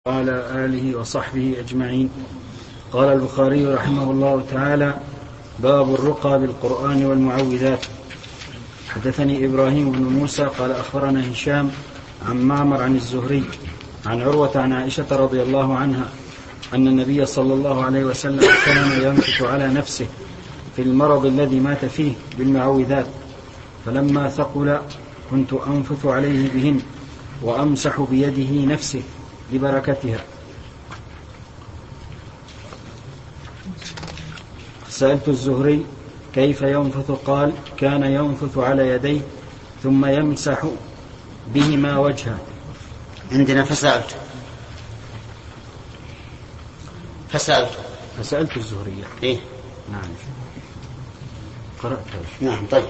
وعلى آله وصحبه أجمعين. قال البخاري رحمه الله تعالى: باب الرقى بالقرآن والمعوذات. حدثني إبراهيم بن موسى قال أخبرنا هشام عن معمر عن الزهري عن عروة عن عائشة رضي الله عنها أن النبي صلى الله عليه وسلم كان ينفث على نفسه في المرض الذي مات فيه بالمعوذات، فلما ثقل كنت أنفث عليه بهن وأمسح بيده نفسه لبركتها. سألت الزهري كيف ينفث؟ قال: كان ينفث على يديه ثم يمسح بهما وجهه. عندنا فسألت الزهري. إيه؟ نعم قرأتها. نعم طيب.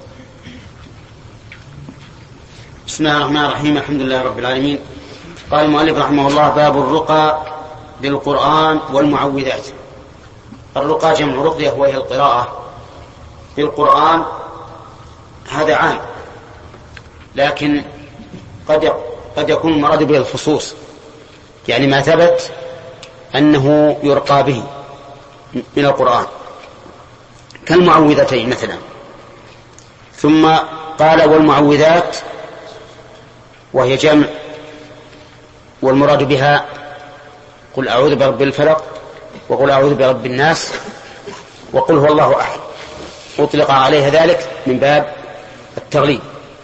بسم الله الرحمن الرحيم. الحمد لله رب العالمين. قال المؤلف رحمه الله: باب الرقى بالقرآن والمعوذات. الرقى جمع رقية وهي القراءة بالقرآن، هذا عام، لكن قد يكون المراد به الخصوص، يعني ما ثبت أنه يرقى به من القرآن كالمعوذتين مثلا. ثم قال: والمعوذات، وهي جمع، والمراد بها قل أعوذ برب الفلق، وقل أعوذ برب الناس، وقل هو الله أحد، أطلق عليها ذلك من باب التغليب.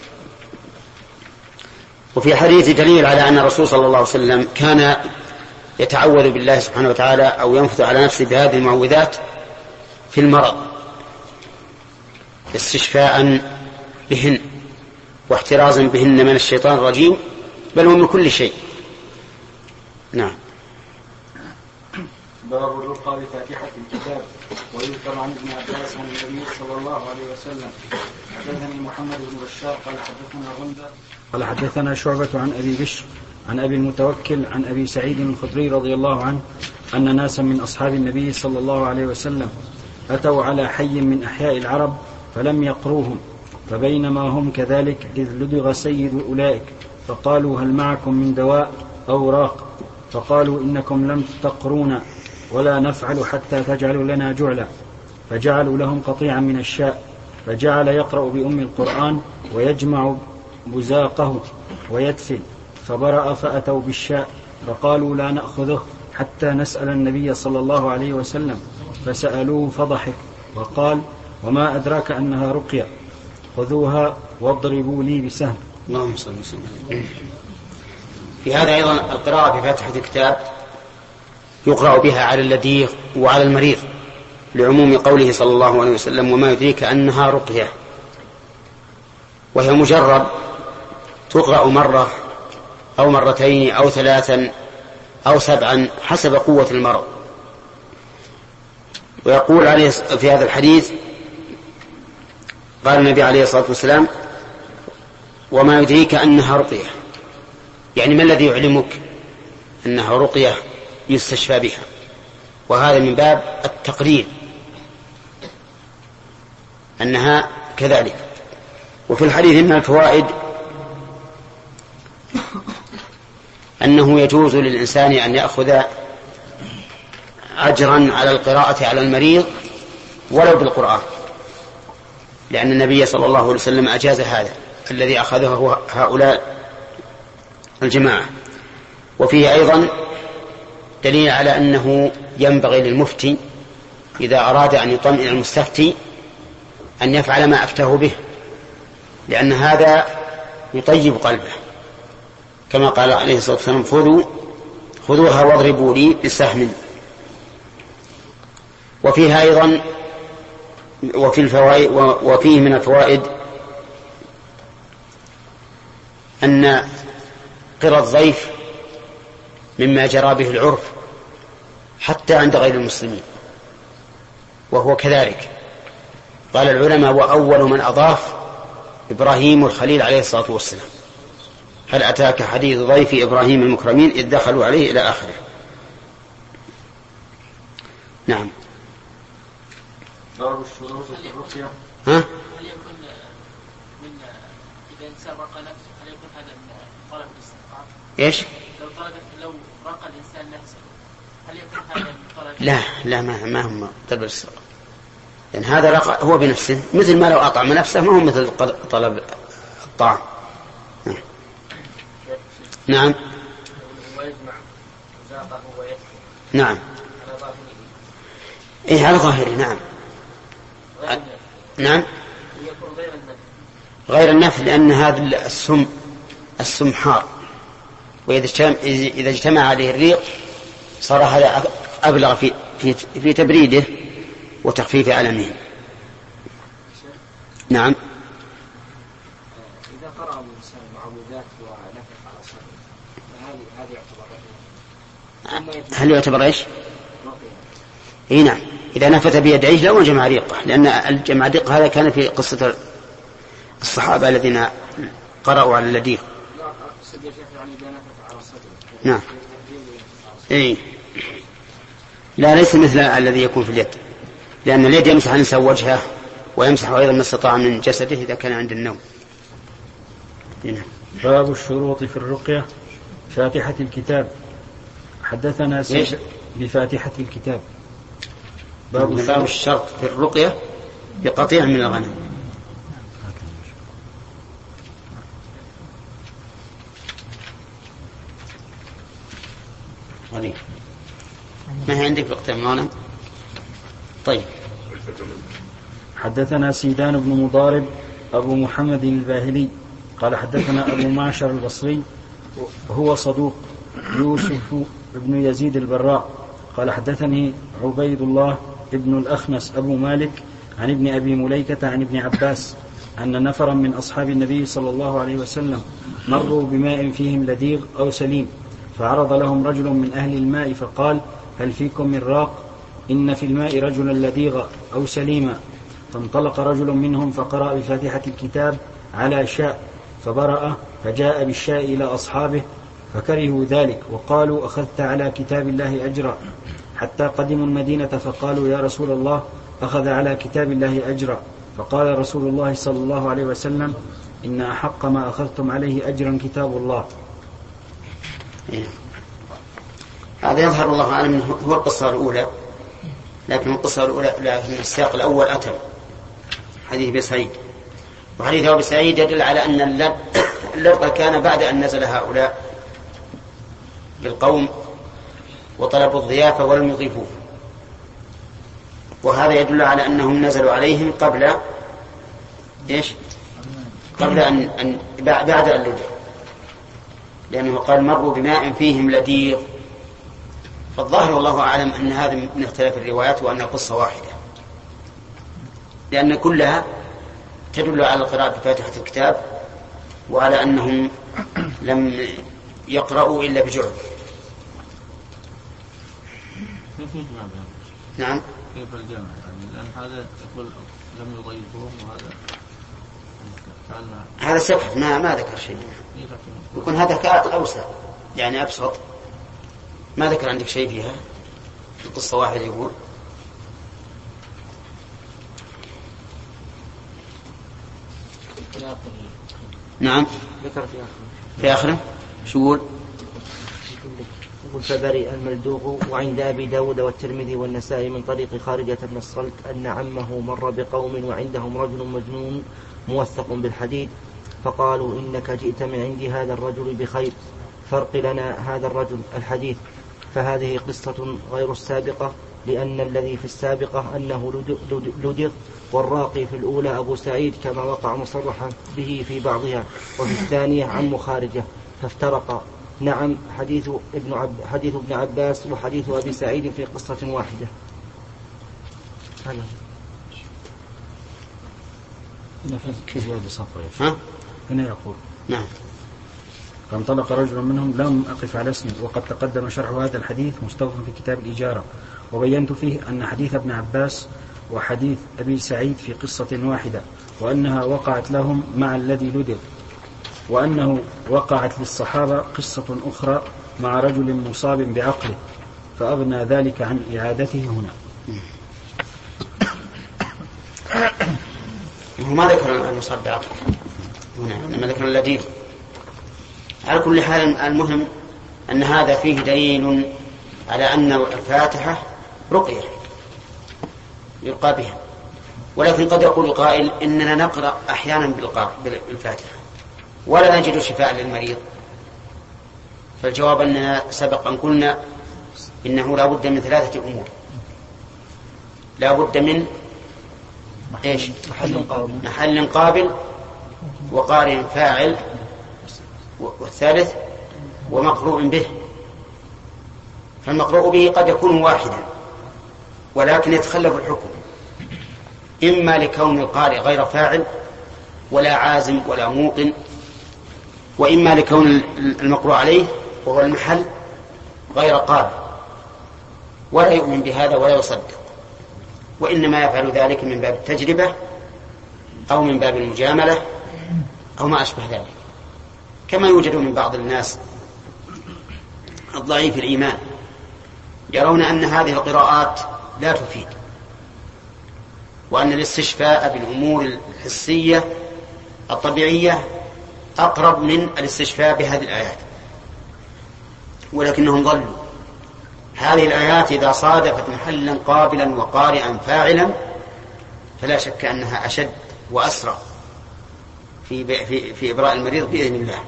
وفي حديث دليل على أن الرسول صلى الله عليه وسلم كان يتعوذ بالله سبحانه وتعالى أو ينفث على نفسه بهذه المعوذات في المرض استشفاء بهن واحترازا بهن من الشيطان الرجيم، بل هو من كل شيء. نعم. باب الرقى بفاتحة الكتاب. ويذكر عن ابن عباس عن النبي صلى الله عليه وسلم: حدثني محمد بن بشار قال حدثنا غندر قال حدثنا شعبة عن أبي بشر عن أبي المتوكل عن أبي سعيد الخدري رضي الله عنه أن ناسا من أصحاب النبي صلى الله عليه وسلم أتوا على حي من أحياء العرب فلم يقروهم، فبينما هم كذلك إذ لدغ سيد أولئك، فقالوا: هل معكم من دواء أو راق؟ فقالوا: إنكم لم تقرونا ولا نفعل حتى تجعلوا لنا جعلا. فجعلوا لهم قطيعا من الشاء، فجعل يقرأ بأم القرآن ويجمع بزاقه ويدفل، فبرأ فأتوا بالشاء، فقالوا: لا نأخذه حتى نسأل النبي صلى الله عليه وسلم. فسألوه فضحك وقال: وما أدراك أنها رقية؟ خذوها واضربوا لي بسهم. اللهم صل وسلم. في هذا أيضا القراءة بفاتحة الكتاب يقرأ بها على اللديغ وعلى المريض، لعموم قوله صلى الله عليه وسلم: وما يدريك أنها رقية. وهي مجرد تقرأ مرة أو مرتين أو ثلاثا أو سبعا حسب قوة المرض. ويقول عليه في هذا الحديث، قال النبي عليه الصلاة والسلام: وما يدريك أنها رقية، يعني ما الذي يعلمك أنها رقية يستشفى بها؟ وهذا من باب التقرير أنها كذلك. وفي الحديث من الفوائد أنه يجوز للإنسان أن يأخذ أجرا على القراءة على المريض ولو بالقرآن، لأن النبي صلى الله عليه وسلم أجاز هذا الذي أخذه هو هؤلاء الجماعة. وفيه أيضا دليل على أنه ينبغي للمفتي إذا أراد أن يطمئن المستفتي أن يفعل ما أفتاه به، لأن هذا يطيب قلبه، كما قال عليه الصلاة والسلام: خذوها واضربوا لي بسهم. وفيها أيضا وفيه من الفوائد أن قرى الضيف مما جرى به العرف حتى عند غير المسلمين، وهو كذلك. قال العلماء: وأول من أضاف إبراهيم الخليل عليه الصلاة والسلام: هل أتاك حديث ضيف إبراهيم المكرمين إذ دخلوا عليه إلى آخره. نعم. باب الشروط في الرقية. هل يكون من إذا إنسان رقى نفسه هل يكون هذا من طلب الاستطاعة؟ إيش؟ لو رق الإنسان نفسه هل يكون هذا الطلب؟ لا ما هم طلب الاستراقة، لأن هذا رق هو بنفسه، مثل ما لو أطعم نفسه ما هو مثل طلب الطعام. نعم. ويجمع زاقه ويكفي. نعم. على ظاهره. إيه على ظاهره. نعم. نعم. يكون غير النفس. غير النفس، لأن هذا السم حار، وإذا اجتمع عليه الريق صار هذا أبلغ في تبريده وتخفيف ألمه. نعم. إذا قرأ الإنسان المعوذات ونفخ على صدره هذه يعتبر هل يعتبر إيش؟ إيه نعم، إذا نفث بيدعيه لو جمع ريقه، لأن الجمع ريقه هذا كان في قصة الصحابة الذين قرأوا على اللديق. نعم. إيه. لا ليس مثل الذي يكون في اليد، لأن اليد يمسح الإنسان وجهه ويمسح أيضا ما استطاع من جسده إذا كان عند النوم. هنا. باب الشروط في الرقية. فاتحة الكتاب. حدثنا بفاتحة الكتاب. باب الشرط في الرقية بقطيع من الغنم. ما هي عندك بقطيع من الغنم؟ طيب. حدثنا سيدان بن مضارب أبو محمد الباهلي قال حدثنا أبو معشر البصري هو صدوق. يوسف بن يزيد البراء قال حدثني عبيد الله ابن الأخنس أبو مالك عن ابن أبي مليكة عن ابن عباس أن نفرا من أصحاب النبي صلى الله عليه وسلم مروا بماء فيهم لديغ أو سليم، فعرض لهم رجل من أهل الماء فقال: هل فيكم من راق؟ إن في الماء رجلا لديغ أو سليما. فانطلق رجل منهم فقرأ بفاتحة الكتاب على شاء فبرأ، فجاء بالشاء إلى أصحابه فكرهوا ذلك وقالوا: أخذت على كتاب الله أجرا. حتى قدموا المدينة فقالوا: يا رسول الله، أخذ على كتاب الله أجرا. فقال رسول الله صلى الله عليه وسلم: إن أحق ما أخذتم عليه أجرا كتاب الله. هذا يظهر الله أعلم هو القصة الأولى، لكن القصة الأولى لكن السياق الأول أتم حديث أبي سعيد، وحديث أبي سعيد يدل على أن اللرقة كان بعد أن نزل هؤلاء بالقوم وطلبوا الضيافة ولم يضيفوه، وهذا يدل على أنهم نزلوا عليهم قبل إيش؟ قبل أن بعد أن لدغ، لأنه قال: مروا بماء فيهم لديغ. فالظاهر والله أعلم أن هذا من اختلاف الروايات وأن قصة واحدة، لأن كلها تدل على القراءة بفاتحة الكتاب وعلى أنهم لم يقرأوا إلا بجعل. نعم. كيف الجمع؟ لأن هذا يقول لم يضيفوهم وهذا هذا سفح ما ذكر شيء. يكون هذا أوسع يعني أبسط. ما ذكر عندك شيء فيها؟ القصة واحدة يقول. نعم. ذكر في آخره شو يقول؟ يقول: فبرئ الملدوغ. وعند أبي داود والترمذي والنسائي من طريق خارجة بن الصلت أن عمه مر بقوم وعندهم رجل مجنون موثق بالحديد، فقالوا: إنك جئت من عند هذا الرجل بخير، فرق لنا هذا الرجل الحديث. فهذه قصة غير السابقة، لأن الذي في السابقة أنه لدغ، والراقي في الأولى أبو سعيد كما وقع مصرحا به في بعضها، وفي الثانية عم خارجة، فافترقا. نعم. حديث ابن عباس وحديث أبي سعيد في قصة واحدة. هنا يقول: نعم. فانطلق رجل منهم. لم أقف على اسمه، وقد تقدم شرح هذا الحديث مستوفى في كتاب الإجارة، وبينت فيه أن حديث ابن عباس وحديث أبي سعيد في قصة واحدة، وأنها وقعت لهم مع الذي لدغ، وأنه وقعت للصحابة قصة أخرى مع رجل مصاب بعقله، فأغنى ذلك عن إعادته هنا. ما ذكر المصاب بعقله هنا، إنما ذكر اللديغ. على كل حال المهم أن هذا فيه دليل على أن الفاتحة رقية يلقى بها. ولكن قد يقول قائل إننا نقرأ أحيانا بالفاتحة ولا نجد شفاء للمريض. فالجواب أننا سبق أن قلنا إنه لا بد من 3 أمور. لا بد من إيش؟ محل قابل، وقارئ فاعل، والثالث ومقروء به. فالمقروء به قد يكون واحدا ولكن يتخلف الحكم، إما لكون القارئ غير فاعل ولا عازم ولا موطن، وإما لكون المقروء عليه وهو المحل غير قابل ولا يؤمن بهذا ولا يصدق، وإنما يفعل ذلك من باب التجربة أو من باب المجاملة أو ما أشبه ذلك. كما يوجد من بعض الناس الضعيف الإيمان يرون أن هذه القراءات لا تفيد، وأن الاستشفاء بالأمور الحسية الطبيعية أقرب من الاستشفاء بهذه الآيات، ولكنهم ضلوا. هذه الآيات إذا صادفت محلا قابلا وقارئا فاعلا فلا شك أنها أشد وأسرع في إبراء المريض بإذن الله.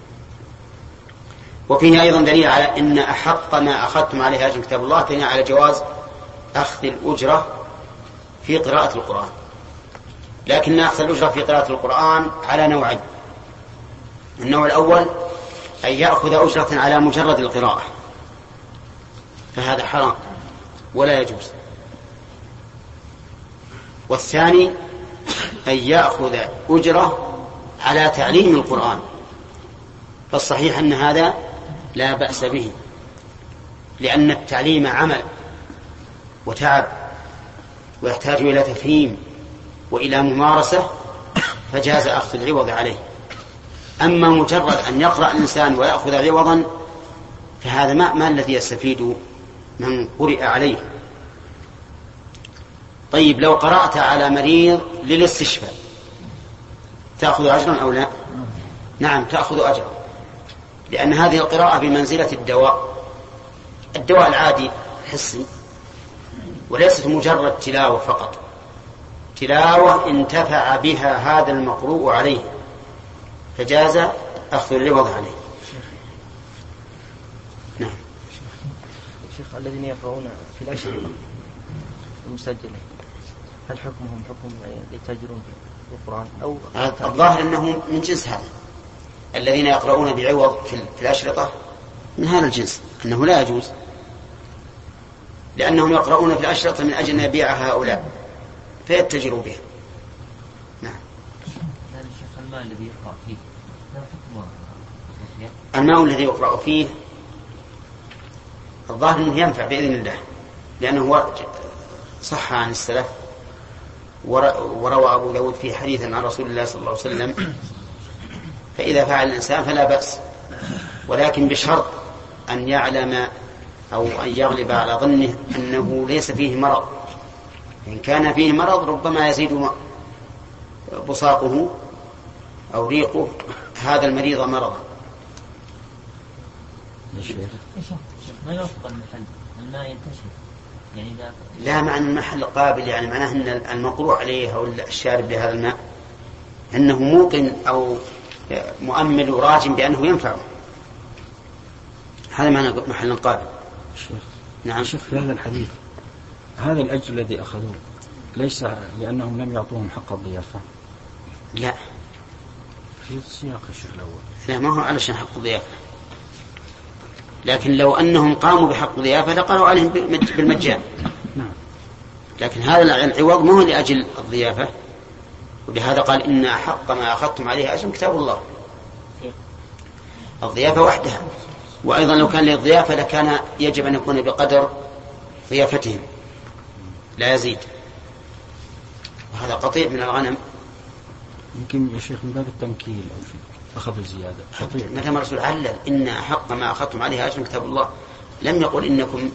وفيه أيضا دليل على أن أحق ما أخذتم عليه أجر كتاب الله دليل على جواز أخذ الأجرة في قراءة القرآن. لكن أخذ الأجرة في قراءة القرآن على نوعين. النوع الأول أن يأخذ أجرة على مجرد القراءة، فهذا حرام ولا يجوز. والثاني أن يأخذ أجرة على تعليم القرآن، فالصحيح أن هذا لا بأس به، لأن التعليم عمل وتعب ويحتاج إلى تفهيم وإلى ممارسة، فجاز أخذ العوض عليه. أما مجرد أن يقرأ الإنسان ويأخذ عوضا فهذا ما الذي يستفيد من قرئ عليه. طيب لو قرأت على مريض للاستشفاء تأخذ أجرا أو لا؟ نعم تأخذ أجرا، لأن هذه القراءة بمنزلة الدواء العادي حسي، وليست مجرد تلاوة فقط، تلاوة انتفع بها هذا المقروء عليه فجاز أخذ العوض عليه. نعم. شيخ الذين يقرؤون في الأشرطة المسجلة هل حكمهم حكم يتاجرون في القرآن أو الظاهر أنه من جنس هذا، الذين يقرؤون بعوض في الأشرطة من هذا الجنس، أنه لا يجوز، لأنهم يقرؤون في الأشرطة من أجل أن يبيع هؤلاء فيتجروا به. نعم. الماء الذي يقرأ فيه الماء الذي يقرأ فيه الظاهر أنه ينفع بإذن الله، لأنه صح عن السلف وروى أبو داود في حديث عن رسول الله صلى الله عليه وسلم. فإذا فعل الإنسان فلا بأس، ولكن بشرط أن يعلم أو أن يغلب على ظنه أنه ليس فيه مرض. إن كان فيه مرض ربما يزيد بصاقه أو ريقه هذا المريض مرضا. ما يوفق المحل الماء ينتشر يعني لا معنى المحل قابل، يعني معناه أن المقروء عليه أو الشارب لهذا الماء أنه موقن أو مؤمل وراجم بأنه ينفعه، هذا معنى محل قابل. شيخ. نعم. شيخ في هذا الحديث هذا الأجر الذي أخذوه ليس لأنهم لم يعطوهم حق الضيافة؟ لا في سياق الشيخ الأول. لا ما هو علشان حق الضيافة، لكن لو أنهم قاموا بحق الضيافة لقالوا عليهم بالمجان. نعم. لكن هذا العوض ما هو لأجل الضيافة، ولهذا قال إن أحق ما أخذتم عليه أجر كتاب الله. الضيافة وحدها، وأيضا لو كان للضيافة لكان يجب أن يكون بقدر ضيافتهم لا يزيد، وهذا قطيع من الغنم. يمكن يا شيخ من باب التنكيل أو شيء أخذ الزيادة. متى ما الرسول علل إن أحق ما أخذتم عليه أجر كتاب الله، لم يقل إنكم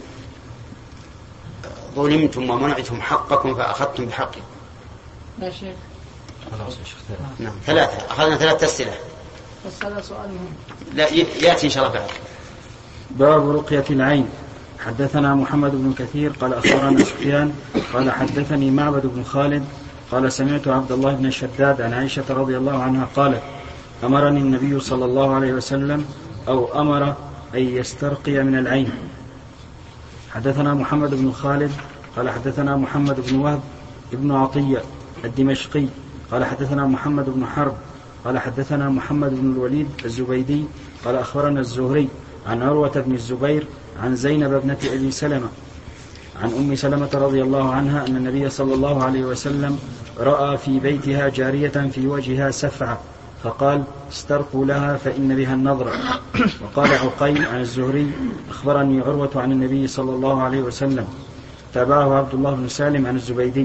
ظلمتم ومنعتم حقكم فأخذتم بحقه. لا شيخ. خلاص يا شيخ. نعم. ثلاثة أخذنا 3 أسئلة. بس هذا سؤال مهم. لا يأتي إن شاء الله بعد. باب رقية العين. حدثنا محمد بن كثير قال أخبرنا سفيان قال حدثني معبد بن خالد قال سمعت عبد الله بن شداد عن عائشة رضي الله عنها قالت أمرني النبي صلى الله عليه وسلم أو أمر أن يسترقي من العين. حدثنا محمد بن خالد قال حدثنا محمد بن وهب ابن عطية الدمشقي قال حدثنا محمد بن حرب قال حدثنا محمد بن الوليد الزبيدي قال أخبرنا الزهري عن عروة بن الزبير عن زينب ابنة أبي سلمة عن أم سلمة رضي الله عنها أن النبي صلى الله عليه وسلم رأى في بيتها جارية في وجهها سفعة فقال استرقوا لها فإن بها النظرة. وقال عقيل عن الزهري أخبرني عروة عن النبي صلى الله عليه وسلم. تابعه عبد الله بن سالم عن الزبيدي.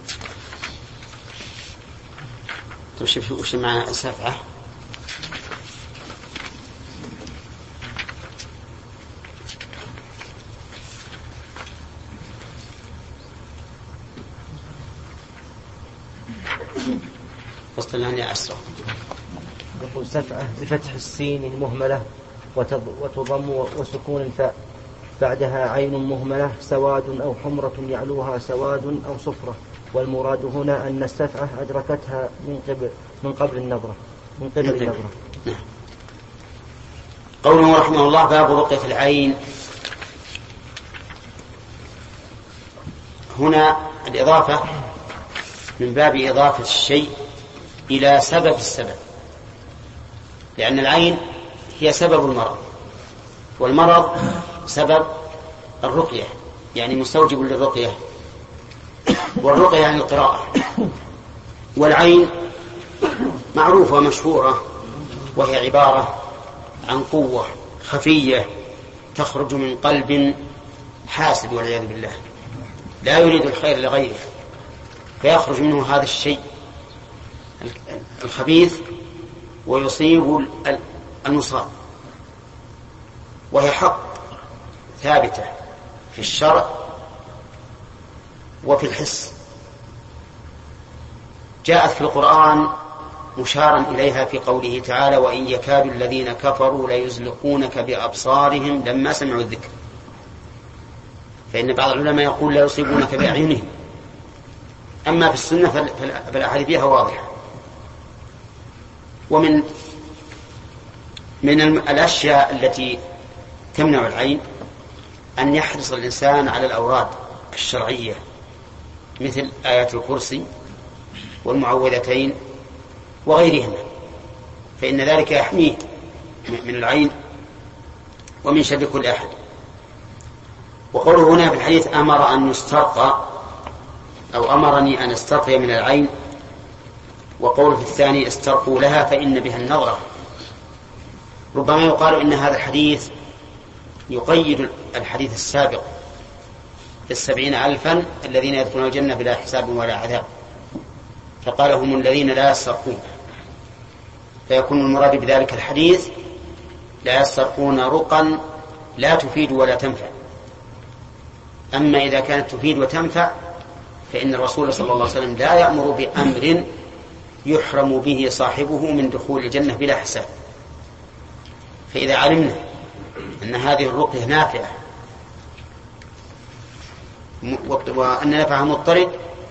وش معنى سفعة؟ وصل لها أسرع. يقول سفعة بفتح السين المهملة وتضم وسكون الفاء بعدها عين مهملة سواد أو حمرة يعلوها سواد أو صفرة. والمراد هنا أن السفعة أدركتها من قبل النظرة. نعم. قوله رحمه الله باب رقية العين. هنا الإضافة من باب إضافة الشيء إلى سبب السبب، لأن العين هي سبب المرض، والمرض سبب الرقية يعني مستوجب للرقية، والرقية يعني القراءة. والعين معروفة ومشهورة، وهي عبارة عن قوة خفية تخرج من قلب حاسد والعياذ بالله لا يريد الخير لغيره، فيخرج منه هذا الشيء الخبيث ويصيب المصاب. وهي حق ثابتة في الشرع وفي الحس، جاءت في القرآن مشارا إليها في قوله تعالى وإن يكاد الذين كفروا ليزلقونك بأبصارهم لما سمعوا الذكر. فإن بعض العلماء يقول لا يصيبونك بأعينهم. أما في السنة فالأحاديث فيها واضحة. ومن الأشياء التي تمنع العين أن يحرص الإنسان على الأوراد الشرعية مثل آيات الكرسي والمعوذتين وغيرهما، فإن ذلك يحميه من العين ومن شر كل أحد. وقوله هنا في الحديث أمر أن يسترقى أو أمرني أن استرقي من العين، وقوله في الثاني استرقوا لها فإن بها النظرة. ربما يقال إن هذا الحديث يقيد الحديث السابق ب70,000 الذين يدخلون الجنة بلا حساب ولا عذاب، فقال هم الذين لا يسترقون، فيكون المراد بذلك الحديث لا يسترقون رقا لا تفيد ولا تنفع. أما إذا كانت تفيد وتنفع فإن الرسول صلى الله عليه وسلم لا يأمر بأمر يحرم به صاحبه من دخول الجنة بلا حساب. فإذا علمنا أن هذه الرقية نافعة وأن نفعها مضطرد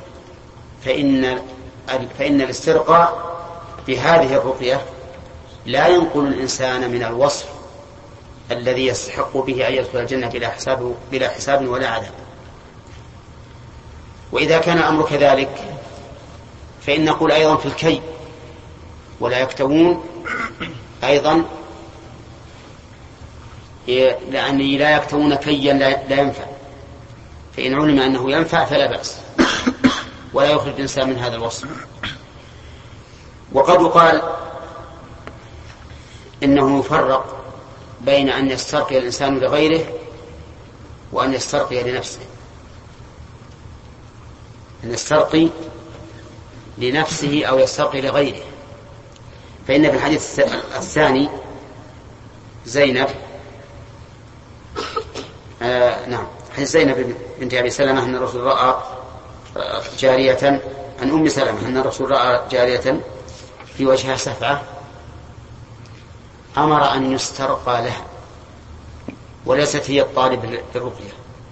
فإن الاسترقاء بهذه الرقية لا ينقل الإنسان من الوصف الذي يستحق به أن يدخل الجنة بلا حساب ولا عذاب. وإذا كان الأمر كذلك فإن نقول أيضا في الكي ولا يكتوون أيضا، لأن لا يكتوون كيا لا ينفع، فإن علم أنه ينفع فلا بأس ولا يخرج الإنسان من هذا الوصف. وقد يقال إنه يفرق بين أن يسترقي الإنسان لغيره وأن يسترقي لنفسه. أن يسترقي لنفسه أو يسترقي لغيره، فإن في الحديث الثاني زينب نعم حديث زينب بنت أبي سلمة أن الرسول رأى جارية عن أم سلمة أن الرسول رأى جارية في وجهها سفعة أمر أن يسترقى لها وليست هي الطالب للرقية.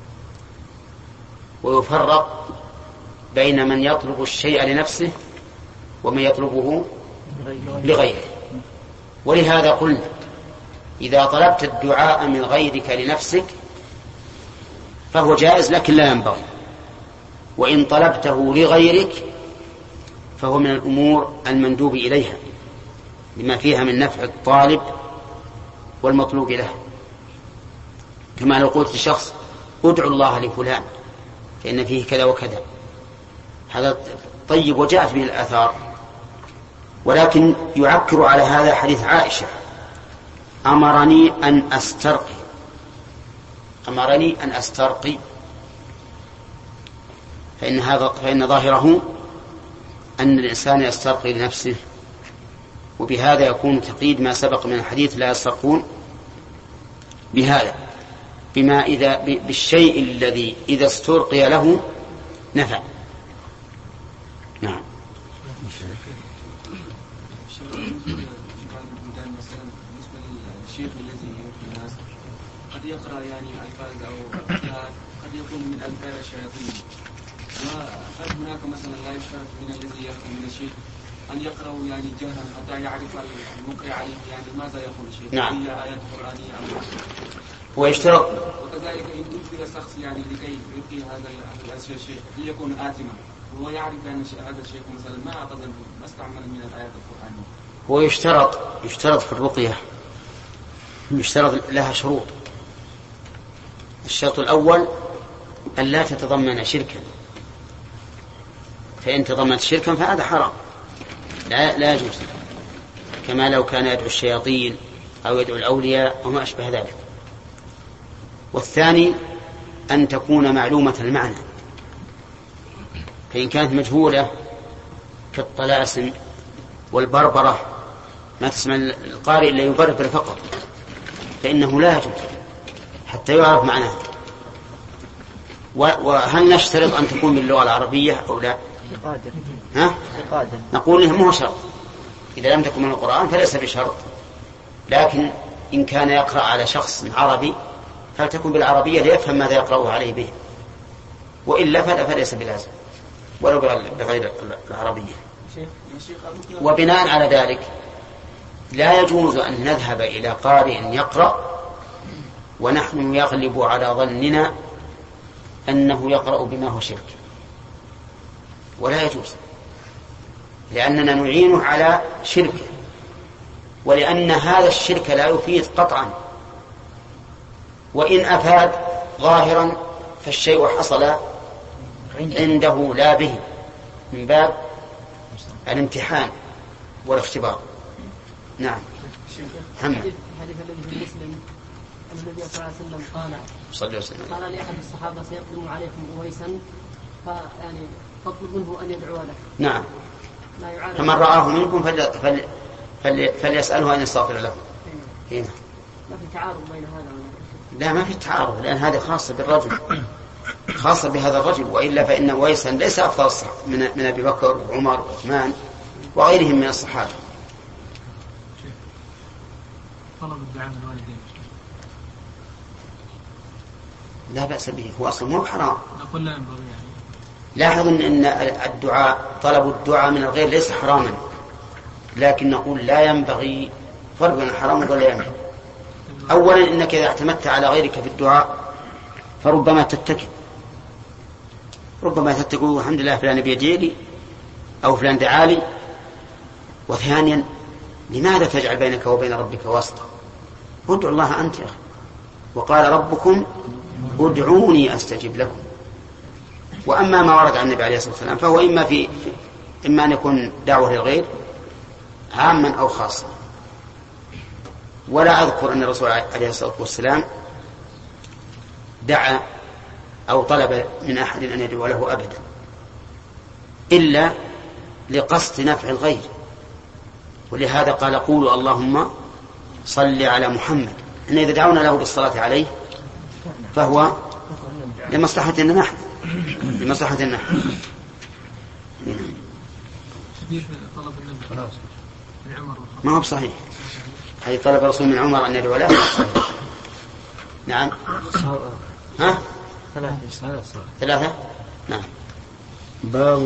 ويفرق بين من يطلب الشيء لنفسه ومن يطلبه لغيره. ولهذا قلنا إذا طلبت الدعاء من غيرك لنفسك فهو جائز لكن لا ينبغي، وإن طلبته لغيرك فهو من الأمور المندوب إليها لما فيها من نفع الطالب والمطلوب له. كما لو قلت لشخص ادعو الله لفلان فإن فيه كذا وكذا، هذا طيب وجاءت به الآثار. ولكن يعكر على هذا حديث عائشة أمرني أن أسترقي فإن ظاهره أن الإنسان يسترقي لنفسه، وبهذا يكون تقييد ما سبق من الحديث لا يسترقون بهذا بالشيء الذي إذا استرقي له نفع. نعم. الشيخ الذي يؤتي الناس قد يقرأ يعني ألفاظ أو قد يكون من ألفاظ الشياطين، وهل هناك مثلا لا يشترط من الذي يقرأ من الشيخ أن يقرأ يعني جهرا حتى يعرف المقرئ عليه يعني ماذا يقول الشيخ؟ نعم. هي آيات قرآنية أو ويشترط وكذلك إن أدخل شخص يعني لكي يلقي هذا الشيء ليكون آثما وهو يعرف أن هذا الشيء مثلا ما أعتقد ما استعمل من الآيات القرآنية. هو يشترط في الرقية، يشترط لها شروط. الشرط الأول أن لا تتضمن شركا، فإن تضمنت شركا فهذا حرام لا يجوز، كما لو كان يدعو الشياطين أو يدعو الأولياء وما أشبه ذلك. والثاني أن تكون معلومة المعنى، فإن كانت مجهولة كالطلاسم والبربرة ما تسمع القارئ إلا يبربر فقط فإنه لا يجوز حتى يعرف معناه. وهل نشترط أن تكون باللغة العربية أو لا؟ نقول إنه مو شرط، إذا لم تكن من القرآن فليس بشرط، لكن إن كان يقرأ على شخص عربي فلتكن بالعربية ليفهم ماذا يقرأه عليه به، وإلا فليس بلازم ولو بغير العربية. وبناء على ذلك لا يجوز أن نذهب إلى قارئ يقرأ ونحن يغلب على ظننا أنه يقرأ بما هو شرك، ولا يجوز، لأننا نعينه على شركه، ولأن هذا الشرك لا يفيد قطعا، وإن أفاد ظاهرا فالشيء حصل عنده لا به من باب الامتحان والاختبار. نعم. حديث الذي في مسلم أن النبي صلى الله عليه وسلم قال لأحد الصحابة سيقدم عليكم أويسا فيعني تطلب منه أن يدعو له. نعم. فمن رآه منكم فليسأله أن يستغفر له. هنا. ما في تعارض بين هذا لا ما في تعارض، لأن هذا خاصة بالرجل، خاصة بهذا الرجل، وإلا فإن أويسا ليس أفضل من أبي بكر وعمر وعثمان وغيرهم من الصحابة. طلب الدعاء من الوالدين لا بأس به، هو أصلا مو حرام. نقول لا ينبغي يعني. لاحظ أن الدعاء طلب الدعاء من الغير ليس حراما، لكن نقول لا ينبغي، فرق بين الحرام ولا ينبغي. أولا إنك إذا اعتمدت على غيرك في الدعاء فربما تتكل، الحمد لله فلان بيدي لي أو فلان دعالي. وثانيا لماذا تجعل بينك وبين ربك واسطة؟ ادعو الله أنت يا أخي، وقال ربكم ادعوني أستجب لكم. وأما ما ورد عن النبي عليه الصلاة والسلام فهو إما أن يكون دعوة للغير عاما أو خاصا. ولا أذكر أن الرسول عليه الصلاة والسلام دعا أو طلب من أحد أن يدعو له أبدا إلا لقصد نفع الغير، ولهذا قال قولوا اللهم صل على محمد. إن إذا دعونا له بالصلاة عليه فهو لمصلحتنا نحن، طلب النبي ما هو بصحيح، هذه طلب الرسول من عمر أن يدعو له. نعم. ها؟ ثلاثة. نعم. باب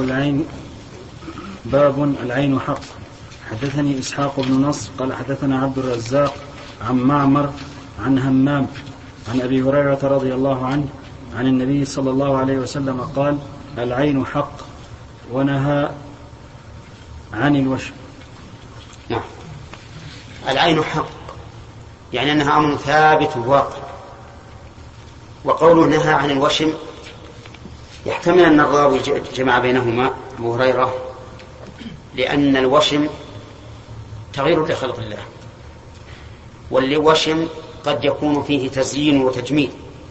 العين حق. حدثني إسحاق بن نصر قال حدثنا عبد الرزاق عن معمر عن همام عن أبي هريرة رضي الله عنه عن النبي صلى الله عليه وسلم قال: العين حق، ونهى عن الوشم. نعم. العين حق يعني أنها أمر ثابت وواقع. وقوله نهى عن الوشم يحتمل أن الراوي جمع بينهما أبو هريرة، لأن الوشم تغيير لخلق الله، والوشم قد يكون فيه تزيين وتجميل،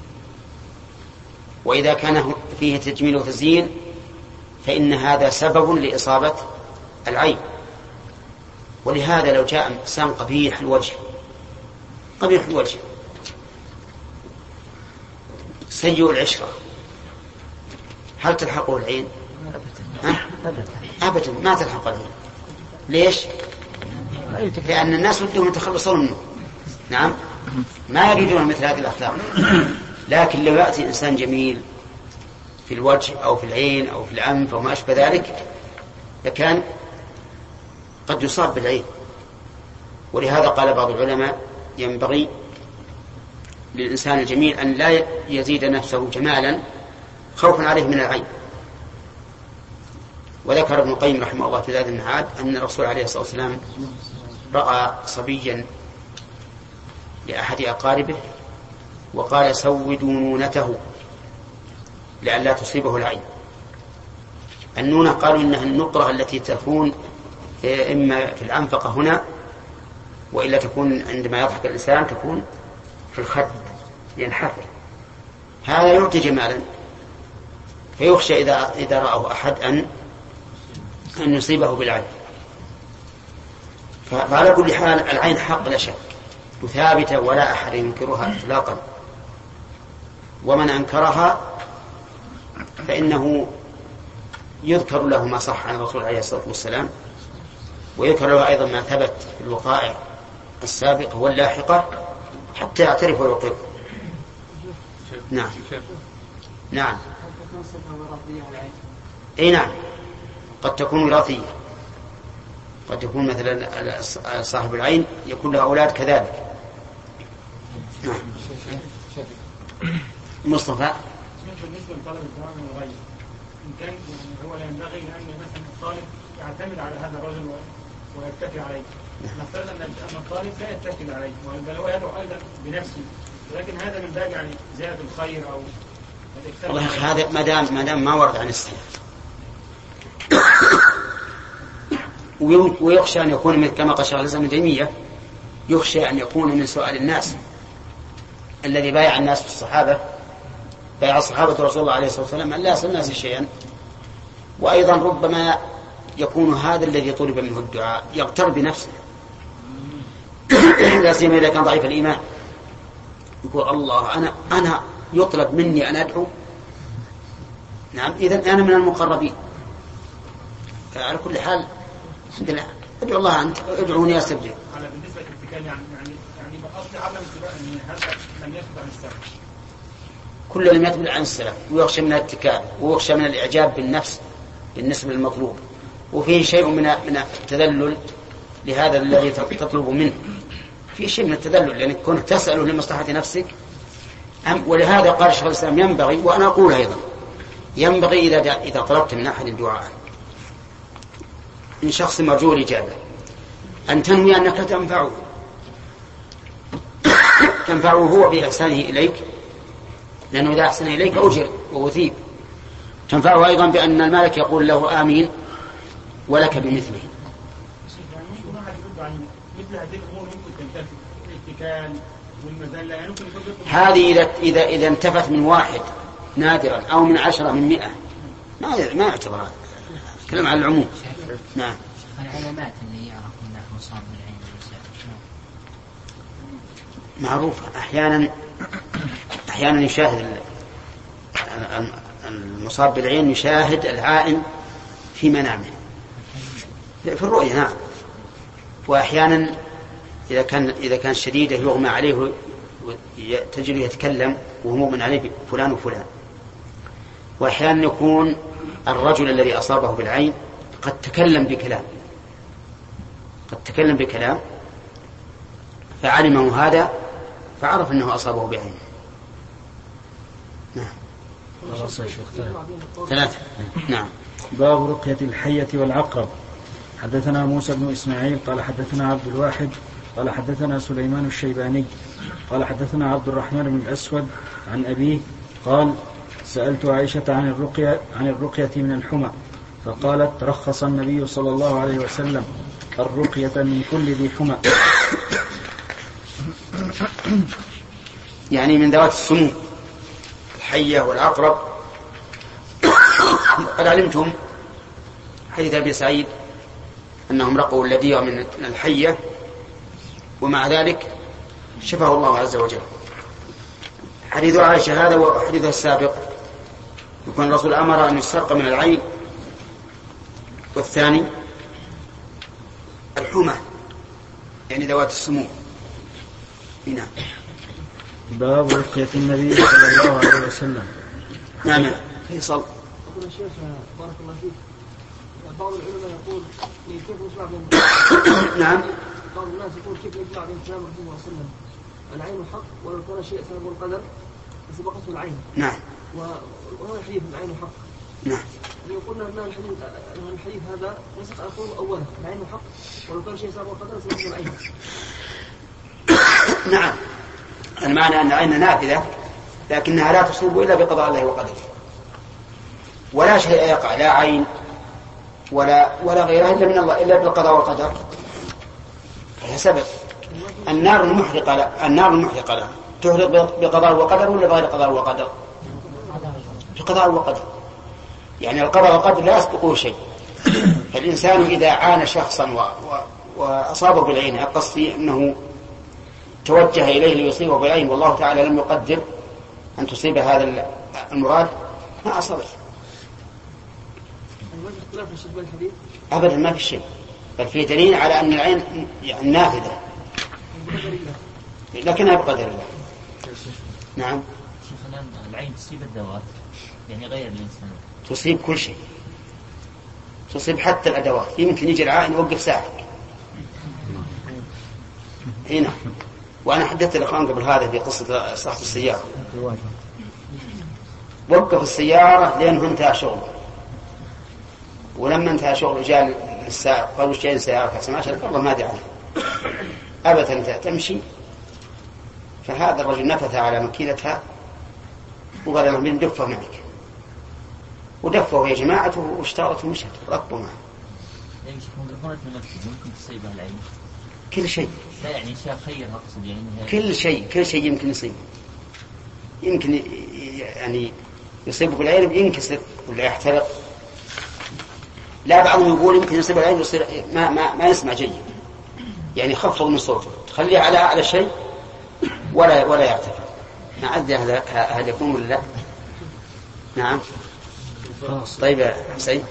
وإذا كان فيه تجميل وتزيين فإن هذا سبب لإصابة العين. ولهذا لو جاء إنسان قبيح الوجه سيء العشرة، هل تلحقه العين؟ أبدا ما تلحق العين. ليش؟ لأن الناس ودهم يتخلصون منه. نعم، ما يريدون مثل هذه الأخلاق. لكن لو يأتي إنسان جميل في الوجه أو في العين أو في الأنف أو ما أشبه ذلك لكان قد يصاب بالعين. ولهذا قال بعض العلماء: ينبغي للإنسان الجميل أن لا يزيد نفسه جمالا خوفا عليه من العين. وذكر ابن القيم رحمه الله في زاد المعاد أن الرسول عليه الصلاة والسلام رأى صبيا لأحد أقاربه وقال: سودوا نونته لئلا تصيبه العين. النونة قالوا إنها النقرة التي تكون إما في الأنفقة هنا، وإلا تكون عندما يضحك الإنسان تكون في الخد ينحفر. هذا يعطي جمالا، فيخشى إذا رأه أحد أن يصيبه بالعين. فعلى كل حال العين حق لا شك وثابتة ولا أحد ينكرها إطلاقا، ومن أنكرها فإنه يذكر له ما صح عن الرسول عليه الصلاة والسلام، ويذكر له أيضا ما ثبت في الوقائع السابقة واللاحقة حتى يعترف ويقر. نعم. نعم. أي نعم، قد تكون وراثية، قد يكون مثلا صاحب العين يكون له أولاد كذلك. نعم. مصطفى. بالنسبة لطلب الدعاء من الغيب، إن كان هو لا ينبغي أن مثلا الطالب يعتمد على هذا الرجل ويتكل عليه. نفترض أن الطالب لا يتكل عليه بل هو يدعو أيضا بنفسه، ولكن هذا من باب يعني زيادة الخير أو والله هذا ما دام ما ورد عن السلف. ويخشى أن يكون من كما قال شيخ الإسلام ابن تيمية، يخشى أن يكون من سؤال الناس الذي بايع الناس في الصحابة، بايع الصحابة رسول الله عليه الصلاة والسلام أن لا يصل الناس شيئا. وأيضا ربما يكون هذا الذي طلب منه الدعاء يغتر بنفسه، لا سيما إذا كان ضعيف الإيمان، يقول: الله أنا يطلب مني أن أدعو. نعم، إذن أنا من المقربين. فعلى كل حال الحمد لله ادعو الله أنت ادعوني أستجب. على بالنسبة للاتكال يعني بقصد عدم اتباع أن هذا لم يثبت عن السلف. كل لم يثبت عن السلف، ويخشى من الاتكال ويخشى من الإعجاب بالنفس بالنسبة للمطلوب، وفيه شيء من التذلل لهذا الذي تطلب منه، في شيء من التذلل لأنك كنت تسأله لمصلحة نفسك. ولهذا قال شيخ الإسلام: ينبغي، وأنا أقول أيضا ينبغي إذا طلبت من أحد الدعاء من شخص مرجو الإجابة أن تنوي أنك تنفعه هو بإحسانه إليك، لأنه إذا أحسن إليك أجر ووثيب. تنفعه أيضا بأن المالك يقول له آمين ولك بمثله. هذه إذا انتفت من واحد نادرا أو من 10 من 100 ما يعتبر هذا كلام على العموم. نعم. العلامات اللي يعرف أنه مصاب بالعين معروفة. أحيانا يشاهد المصاب بالعين يشاهد العائن في منامه في الرؤية. نعم. وأحيانا إذا كان شديدة يغمى عليه تجد يتكلم وهو مؤمن عليه فلان وفلان. وأحيانا يكون الرجل الذي أصابه بالعين قد تكلم بكلام فعلمه هذا فعرف أنه أصابه بعينه. نعم. ثلاثة. نعم. باب رقية الحية والعقرب. حدثنا موسى بن إسماعيل قال حدثنا عبد الواحد قال حدثنا سليمان الشيباني قال حدثنا عبد الرحمن بن الأسود عن أبيه قال سألت عائشة عن الرقية من الحمى فقالت رخص النبي صلى الله عليه وسلم الرقية من كل ذي حمى، يعني من ذوات السموم الحية والعقرب. قد علمتم حديث أبي سعيد أنهم رقوا الذي من الحية ومع ذلك شفاه الله عز وجل. حديث عائشة هذا وحديث السابق يكون الرسول أمر أن يسترق من العين، والثاني الحمى يعني ذوات السموم. هنا باب رقية النبي صلى الله عليه وسلم. نعم فيصل. يقول الشيخ بارك الله فيك بعض العلماء يقول كيف يجمع بين نعم بعض الناس يقول كيف يجمع بين كلام الرسول صلى الله عليه وسلم العين حق ولو كان شيء سبب القدر فسبقته العين. نعم. وهذا الحديث العين حق. نعم. يقولنا ان الحديث هذا نسق اقول اولا العين حق ولو كان شيء سبب القدر سبقته العين. نعم. المعنى أن العين نافذة لكنها لا تصيب إلا بقضاء الله وقدره، ولا شيء يقع لا عين ولا غيرها إلا من الله إلا بالقضاء والقدر. فهي سبب. النار المحرقة لا تحرق بقضاء وقدر ولا بغير قضاء وقدر؟ بقضاء وقدر. يعني القضاء والقدر لا يسبقه شيء. فالإنسان إذا عانى شخصا وأصابه بالعين قصدي أنه توجه إليه ليصيبه بالعين والله تعالى لم يقدر أن تصيب هذا المراد ما أصابه. أبدا ما في شيء، بل فيه دليل على أن العين يعني نافذة لكنها بقدر الله. نعم. شيخنا العين تصيب الذوات يعني غير الإنسان تصيب كل شيء، تصيب حتى الأدوات. يمكن يجي العائن يوقف ساعة هنا. وأنا حدثت الأخوان قبل هذا في قصة صاحب السيارة وقف السيارة لأنه انتهى شغله، ولما انتهى شغله جاء السائق قال وش جاي السيارة فسمعت الله ما دعا أبدا تمشي. فهذا الرجل نفث على مكينتها وقال لهم من دفه معك ودفه يا جماعة واشتغلت ومشت ركبوا معه. ممكن تصيبها العين كل شيء. لا يعني شيء خير أقصد يعني كل شيء يمكن يصيب. يمكن يعني يصيبه بالعين ينكسر ولا يحترق. لا بعضهم يقول يمكن يصيب العين يصير ما يسمع جيد، يعني خفض من صوته تخليه على أعلى شيء ولا يرتفع. ما أدري هل يكون ولا لا. نعم. طيب يا حسين.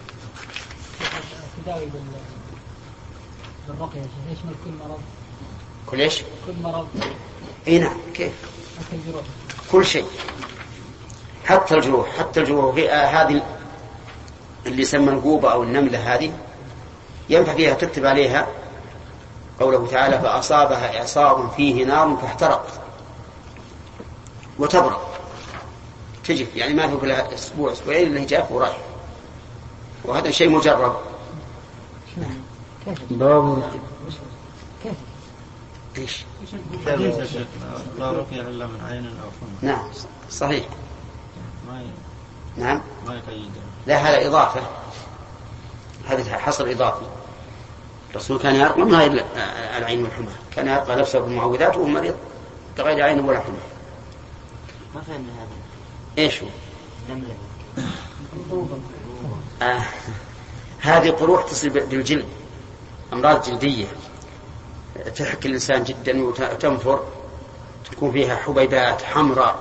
الرقية يشمل كل مرض. كل إيش؟ كل مرض. إيه نعم. كيف؟ كل شيء حتى الجروح في هذه اللي يسمى القوبة أو النملة هذه ينفع فيها تكتب عليها قوله تعالى فأصابها إعصار فيه نار فاحترقت وتبرق تجف، يعني ما في لها أسبوع أسبوعين اللي جاف ورايح، وهذا شيء مجرب. باب كيف؟ إيش؟ لا رقية إلا من عين أو حمى. نعم صحيح. نعم. ما يقيد. لا هذا إضافة، هذا حصر إضافي. الرسول كان يرقى من غير العين والحمى، كان يرقى نفسه بالمعوذات وهو مريض بغير عين ولا حمى. ما فهمنا هذا. إيش هو؟ هذه قروح تصيب بالجلد، أمراض جلدية تحك الإنسان جدا وتنفر، تكون فيها حبيبات حمراء،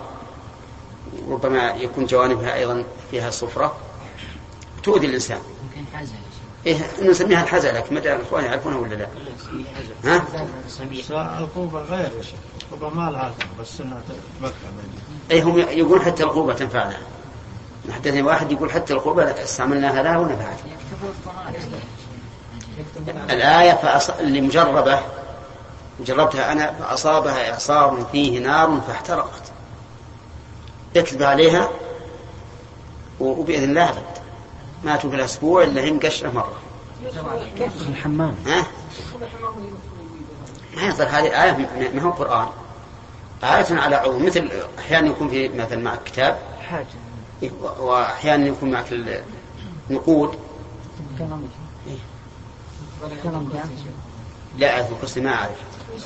ربما يكون جوانبها أيضا فيها صفرة تؤذي الإنسان. ممكن حازة يا شيخ. نسميها الحزة، لكن مدى الإخوان يعرفونها ولا لا؟ ها؟ القوبة غير يا شيخ، القوبة ما لها بس انها تتمكن. اي هم يقول حتى القوبة تنفعنا. حدثني واحد يقول حتى القوبة استعملناها لها ونفعت. الآية اللي مجربة جربتها أنا فأصابها إعصار فيه نار فاحترقت، تكتب عليها وبإذن الله أبد ماتوا في الأسبوع إلا هم قشرة مرة. الحمام ما يصير هذه آية ما هو قرآن، آية على عموم، مثل أحيانا يكون في مثل معك كتاب وأحيانا يكون معك النقود. لا أذكر قصة ما أعرف.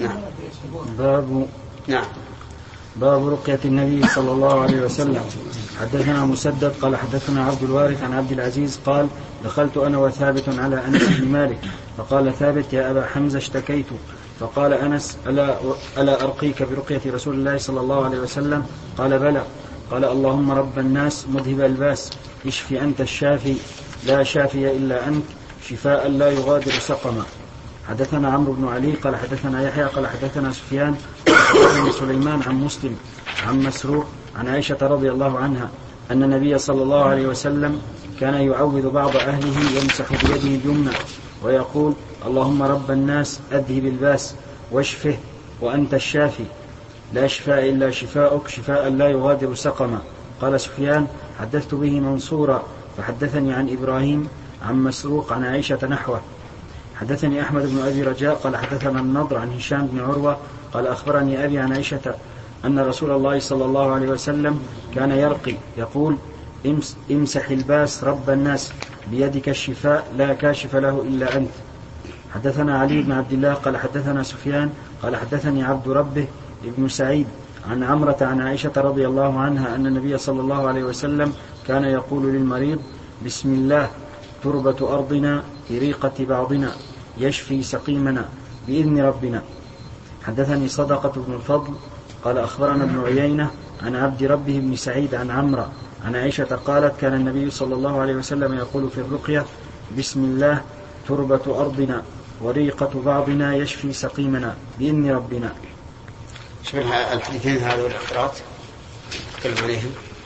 نعم. باب رقية النبي صلى الله عليه وسلم. حدثنا مسدد قال حدثنا عبد الوارث عن عبد العزيز قال دخلت أنا وثابت على أنس بن مالك فقال ثابت يا أبا حمزة اشتكيت، فقال أنس ألا أرقيك برقية رسول الله صلى الله عليه وسلم؟ قال بلى. قال اللهم رب الناس مذهب الباس اشف أنت الشافي لا شافي إلا أنت شفاء لا يغادر سقما. حدثنا عمرو بن علي قال حدثنا يحيى قال حدثنا سفيان قال سليمان عن مسلم عن مسروق عن عائشة رضي الله عنها أن النبي صلى الله عليه وسلم كان يعوذ بعض أهله يمسح بيده اليمنى ويقول اللهم رب الناس أذهب الباس واشفه وأنت الشافي لا شفاء إلا شفاؤك شفاء لا يغادر سقما. قال سفيان حدثت به منصورا فحدثني عن إبراهيم عن مسروق عن عائشة نحوه. حدثني أحمد بن أبي رجاء قال حدثنا النضر عن هشام بن عروة قال أخبرني أبي عن عائشة أن رسول الله صلى الله عليه وسلم كان يرقي يقول امسح الباس رب الناس بيدك الشفاء لا كاشف له إلا أنت. حدثنا علي بن عبد الله قال حدثنا سفيان قال حدثني عبد ربه ابن سعيد عن عمرة عن عائشة رضي الله عنها أن النبي صلى الله عليه وسلم كان يقول للمريض بسم الله تربة أرضنا في ريقة بعضنا يشفي سقيمنا بإذن ربنا. حدثني صدقة بن الفضل قال أخبرنا ابن عيينة عن عبد ربه بن سعيد عن عمرة عن عائشة قالت كان النبي صلى الله عليه وسلم يقول في الرقية بسم الله تربة أرضنا وريقة بعضنا يشفي سقيمنا بإذن ربنا. شبه الحديثين هذا والإخبارات تكلم عليهم.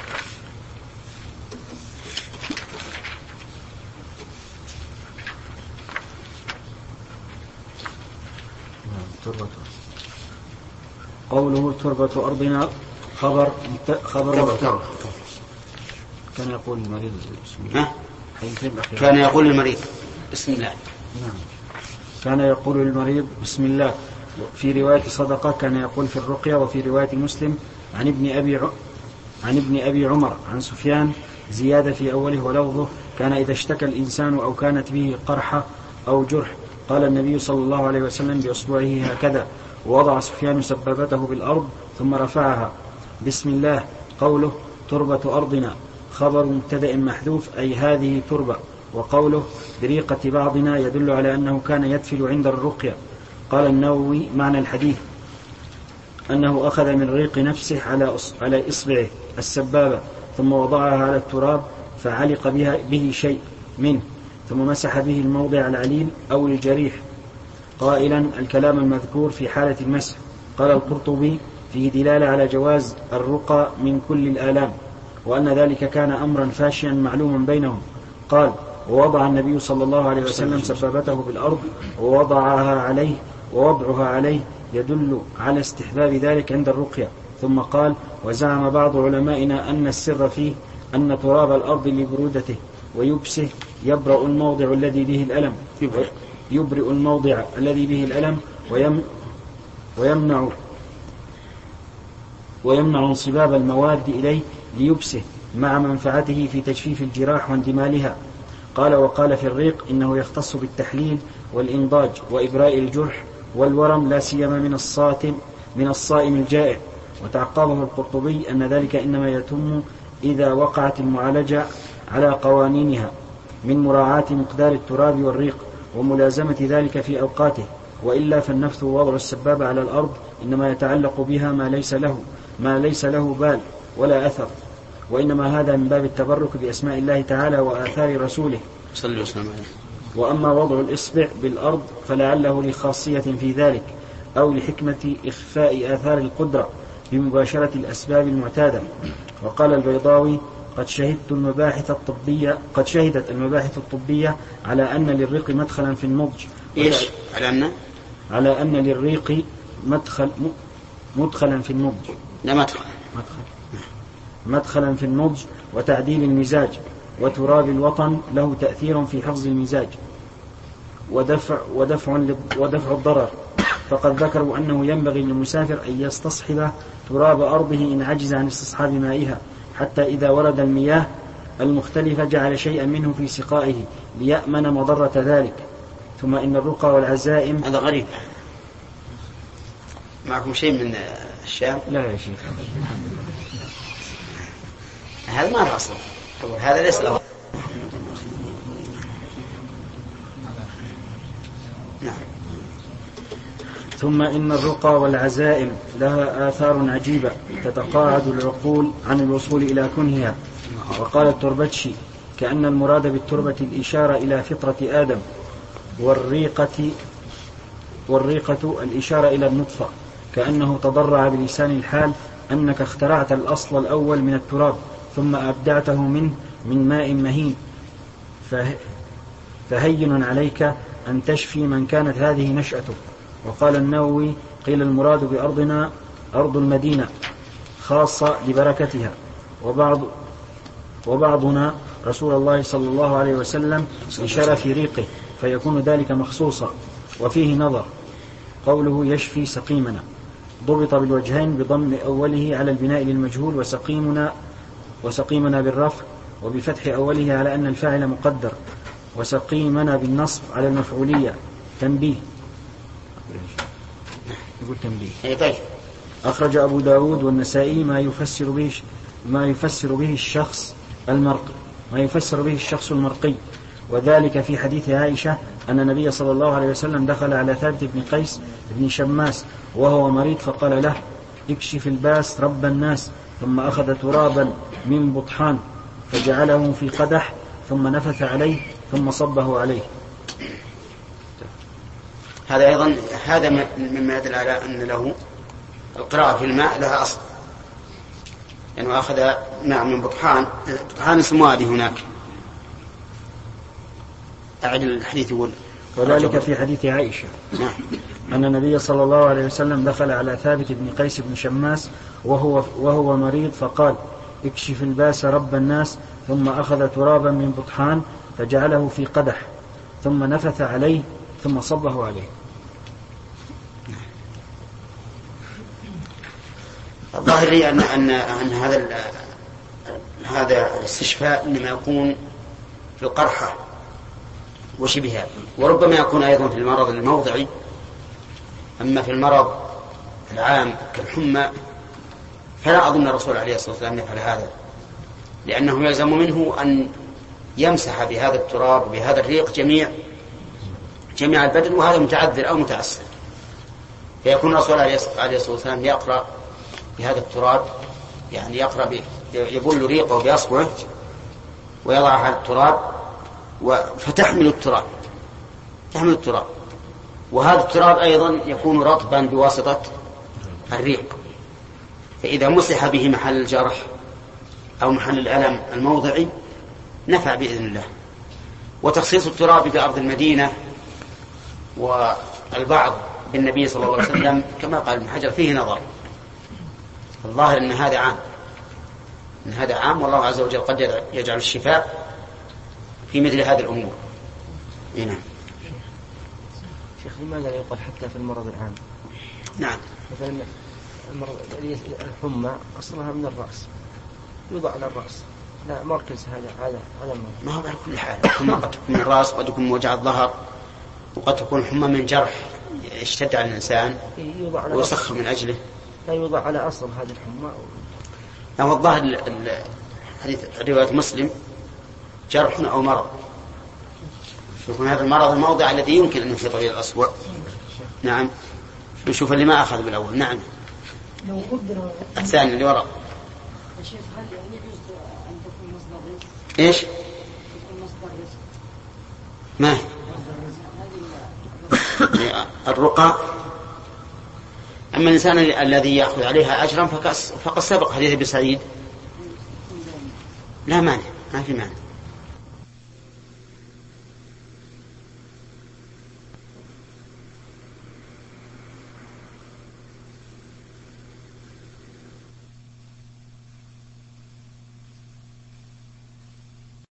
قوله تربة أرضنا خبر كان يقول المريض بسم الله. كان يقول المريض بسم الله. نعم. كان يقول المريض بسم الله. في رواية صدقة كان يقول في الرقية. وفي رواية مسلم عن ابن أبي عمر عن سفيان زيادة في أوله ولفظه كان إذا اشتكى الإنسان أو كانت به قرحة أو جرح قال النبي صلى الله عليه وسلم بأصبعه هكذا ووضع سفيان سبابته بالأرض ثم رفعها. بسم الله. قوله تربة أرضنا خبر مبتدأ محذوف أي هذه تربة. وقوله بريقة بعضنا يدل على أنه كان يدفل عند الرقية. قال النووي معنى الحديث أنه أخذ من ريق نفسه على إصبعه السبابة ثم وضعها على التراب فعلق به شيء منه ثم مسح به الموضع العليل أو الجريح قائلا الكلام المذكور في حالة المسح. قال القرطبي فيه دلالة على جواز الرقى من كل الآلام وأن ذلك كان أمرا فاشيا معلوما بينهم. قال ووضع النبي صلى الله عليه وسلم سبابته بالأرض ووضعها عليه يدل على استحباب ذلك عند الرقية. ثم قال وزعم بعض علمائنا أن السر فيه أن تراب الأرض لبرودته ويبسه يبرئ الموضع الذي به الألم ويمنع انصباب المواد إليه ليبسه مع منفعته في تجفيف الجراح واندمالها. قال وقال في الريق إنه يختص بالتحليل والإنضاج وإبراء الجرح والورم لا سيما من الصائم الجائع. وتعقبه القرطبي أن ذلك إنما يتم إذا وقعت المعالجة على قوانينها من مراعاة مقدار التراب والريق وملازمة ذلك في أوقاته وإلا فالنفث ووضع السبابة على الأرض إنما يتعلق بها ما ليس له بال ولا أثر وإنما هذا من باب التبرك بأسماء الله تعالى وآثار رسوله صلى الله عليه وسلم. وأما وضع الإصبع بالأرض فلعله لخاصية في ذلك أو لحكمة إخفاء آثار القدرة بمباشرة الأسباب المعتادة. وقال البيضاوي قد شهدت المباحث الطبية على أن للريق مدخلا في النضج. إيش؟ على أن للريق مدخلا في النضج. لا مدخلا في النضج وتعديل المزاج، وتراب الوطن له تأثير في حفظ المزاج ودفع الضرر. فقد ذكروا أنه ينبغي للمسافر أن يستصحب تراب أرضه إن عجز عن استصحاب مائها، حتى إذا ورد المياه المختلفة جعل شيئا منه في سقائه ليأمن مضرة ذلك. ثم إن الرقى والعزائم. هذا غريب. معكم شيء من الشام؟ لا يا شيخ، هذا ما له أصل، هذا ليس له. نعم. ثم إن الرقى والعزائم لها آثار عجيبة تتقاعد العقول عن الوصول إلى كنهها. وقال التربتشي كأن المراد بالتربة الإشارة إلى فطرة آدم، والريقة الإشارة إلى النطفة، كأنه تضرع بلسان الحال أنك اخترعت الأصل الأول من التراب ثم أبدعته من ماء مهين، فهين عليك أن تشفي من كانت هذه نشأته. وقال النووي قيل المراد بأرضنا أرض المدينة خاصة لبركتها، وبعضنا رسول الله صلى الله عليه وسلم لشرف ريقه فيكون ذلك مخصوصا. وفيه نظر قوله يشفي سقيمنا ضبط بالوجهين بضم أوله على البناء للمجهول وسقيمنا بالرفع، وبفتح أوله على أن الفاعل مقدر، وسقيمنا بالنصب على المفعولية. تنبيه. يقول تنبيه. طيب. أخرج أبو داود والنسائي ما يفسر به الشخص المرقي، وذلك في حديث عائشة أن النبي صلى الله عليه وسلم دخل على ثابت بن قيس بن شماس وهو مريض فقال له اكشف الباس رب الناس، ثم أخذ ترابا من بطحان فجعله في قدح ثم نفث عليه ثم صبه عليه. هذا أيضا مما يدل على أن له القراءة في الماء لها أصل، يعني أخذ ماء من بطحان اسم وادي هناك. أعد الحديث يقول وذلك في حديث عائشة أن النبي صلى الله عليه وسلم دخل على ثابت بن قيس بن شماس وهو مريض فقال اكشف الباس رب الناس، ثم أخذ ترابا من بطحان فجعله في قدح ثم نفث عليه ثم صبه عليه. الظاهر لي أن هذا الاستشفاء إنما يكون في القرحة وشبهها، وربما يكون أيضا في المرض الموضعي. أما في المرض العام كالحمى فلا أظن الرسول عليه الصلاة والسلام يفعل هذا، لأنه يلزم منه أن يمسح بهذا التراب وبهذا الريق جميع البدن، وهذا متعذر أو متعسر، فيكون الرسول عليه الصلاة والسلام يقرأ بهذا التراب، يعني يقرأ يبل ريقه بأصبعه ويضعها على التراب فتحمل التراب، وهذا التراب أيضا يكون رطبا بواسطة الريق، فإذا مسح به محل الجرح أو محل الألم الموضعي نفع بإذن الله. وتخصيص التراب بأرض المدينة والبعض بالنبي صلى الله عليه وسلم كما قال ابن حجر فيه نظر. الظاهر أن هذا عام، والله عز وجل قد يجعل الشفاء في مثل هذه الأمور. نعم. شيخ لماذا لا يقال حتى في المرض العام؟ نعم. مثلا الحمى أصلها من الرأس، يوضع على الرأس، لا مركز هذا ما هو على كل حال. الحمى قد تكون من الرأس، وقد تكون من وجع الظهر، وقد تكون حمى من جرح اشتد على الإنسان ويسخر من أجله. لا يوضع على أصل هذه الحمى. هو الظاهر حديث رواية مسلم جرح أو مرض، يكون هذا المرض الموضع الذي يمكن أن ينفط به الأصبع. نعم. نشوف اللي ما أخذ بالأول. نعم. لو قدر الثاني اللي وراء. الشيخ هل يجوز أن تكون مصدر رزق؟ إيش؟ تكون مصدر رزق. ما الرقى. أما الإنسان الذي يأخذ عليها أجرا فقد سبق حديث ابن سعيد لا مانع، ما في مانع.